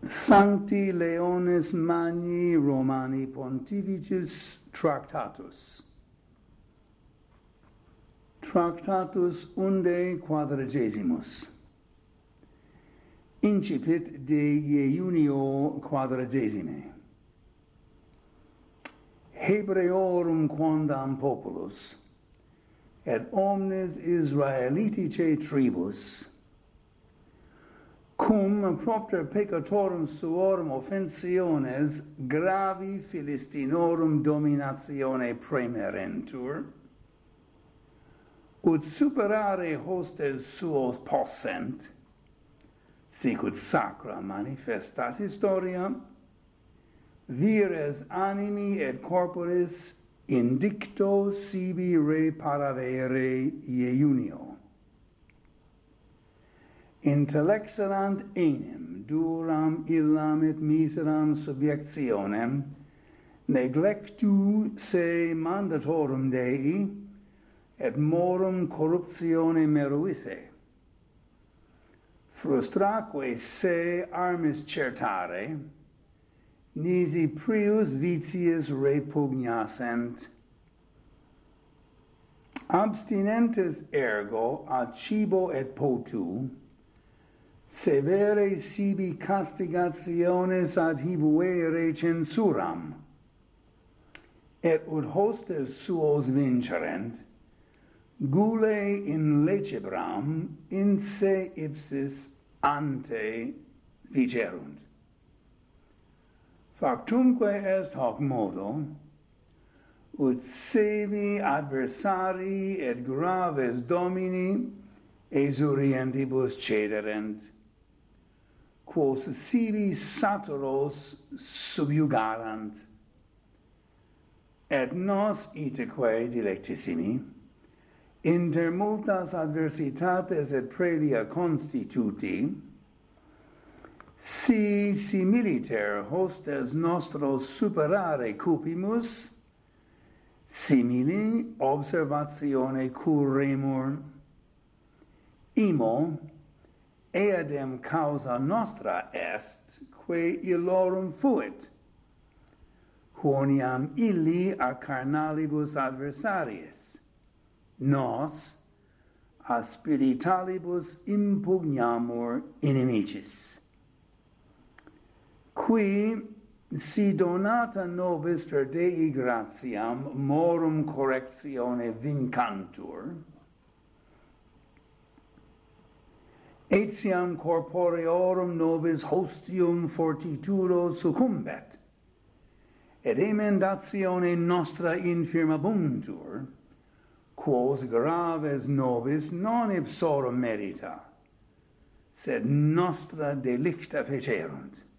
Sancti Leonis Magni Romani Pontificis Tractatus. Tractatus unde quadragesimus. Incipit de iunio quadragesime. Hebreorum quondam populus, et omnes Israelitice tribus, cum propter peccatorum suorum offensiones gravi Philistinorum dominatione premerentur, ut superare hostes suos possent, sicut sacra manifestat historia, vires animi et corporis indicto sibi re paravere iunio. Intellexerant enim duram illam et miseram subjectionem neglectu se mandatorum Dei et morum corruptione meruisse, frustraque se armis certare, nisi prius vitiis repugnascent, abstinentes ergo a cibo et potu, severe sibi castigationes adhibuere censuram, et ut hostes suos vincerent, gule in lecebram in se ipsis ante vicerunt. Factumque est hoc modo, ut sevi adversari et graves domini exurientibus cederent, quos sibi saturos subjugarant, et nos iteque dilectissimi, inter multas adversitates et prelia constituti, si similiter hostes nostros superare cupimus, simili observatione curremur, imo eadem causa nostra est, quae illorum fuit, quoniam illi a carnalibus adversaries, nos a spiritualibus impugnamur inimicis. Qui si donata nobis per Dei gratiam morum correctione vincantur, etiam corporeorum nobis hostium fortitudo succumbet, et emendatione nostra infirmabuntur, quos graves nobis non ipsorum merita, sed nostra delicta fecerunt.